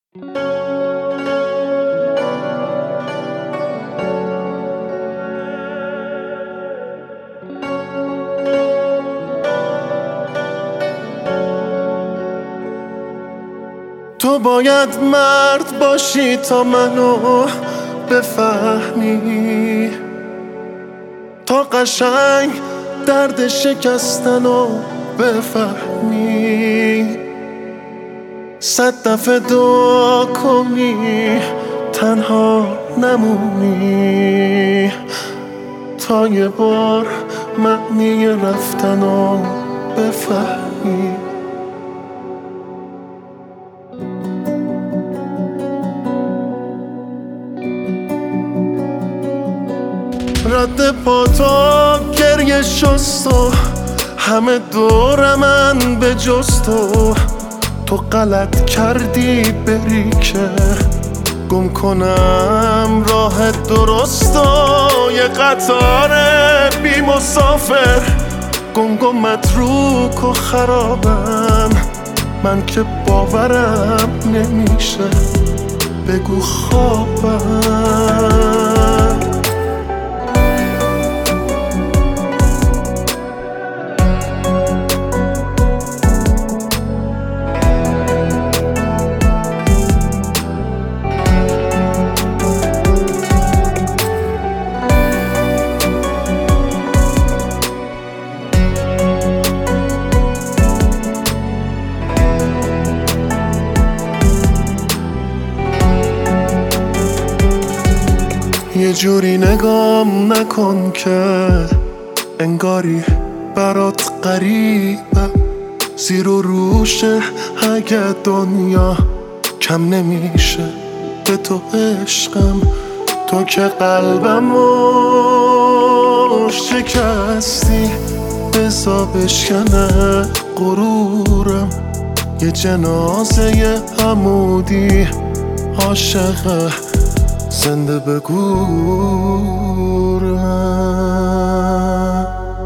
تو باید مرد باشی تا منو بفهمی، تا قشنگ درد شکستنو بفهمی. 100 دفعه دعا کنی تنها نمونی، تا یه بار معنی رفتنو بفهمی. رد پا تو گریه شست و همه دور من به جز تو غلط کردی بری که گم کنم راه درست و یه قطار بی مسافر گنگ و متروک و خرابم. من که باورم نمیشه بگو خوابم. یه جوری نگام نکن که انگاری برات غریبه، زیر و روشه اگه دنیا کم نمیشه به تو عشقم. تو که قلبمو شکستی بزا بشکنه غرورم. یه جنازه عمودی عاشقه زنده به گورم.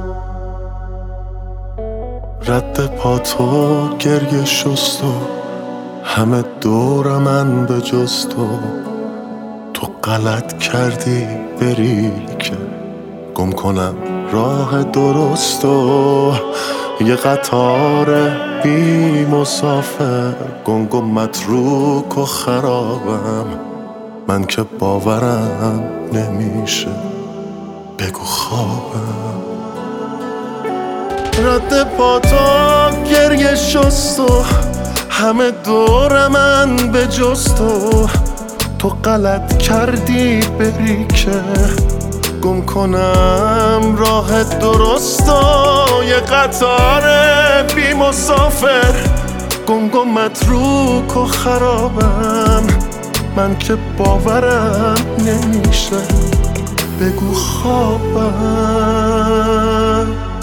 رد پا تو گریه شست و همه دور من به جز تو غلط کردی بری که گم کنم راه درست و یه قطار بی مسافر گنگ و متروک و خرابم. من که باورم نمیشه بگو خوابم. رد پا تو گریه شست و همه دور من به جز تو غلط کردی بری که گم کنم راه درست و یه قطار بی مسافر گنگ و متروک و خرابم. من که باورم نمیشه بگو خوابم.